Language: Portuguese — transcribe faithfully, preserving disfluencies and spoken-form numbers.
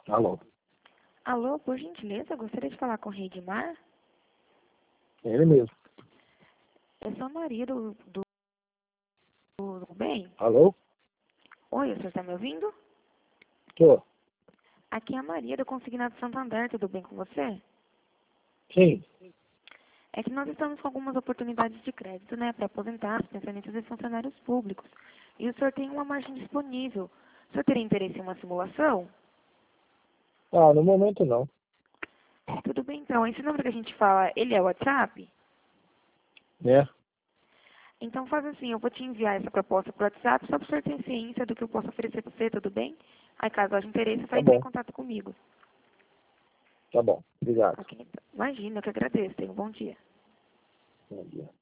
Alô, Alô, por gentileza, gostaria de falar com o Rei de Mar? é ele mesmo. Eu sou a Maria do, do, do, do bem. Alô? Oi, você está me ouvindo? Tô. Aqui é a Maria do Consignado Santander, tudo bem com você? Sim. É que nós estamos com algumas oportunidades de crédito, né, para aposentados, pensionistas e funcionários públicos. E o senhor tem uma margem disponível. O senhor teria interesse em uma simulação? Ah, no momento não. Tudo bem, então. Esse número que a gente fala, ele é o WhatsApp? Né? Então faz assim, eu vou te enviar essa proposta para o WhatsApp, só para o senhor ter ciência do que eu posso oferecer para você, tudo bem? Aí caso haja interesse, Tá vai entrar em bom. contato comigo. Tá bom. Obrigado. Ok, então. Imagina, eu que agradeço. Tenha um bom dia. Bom dia.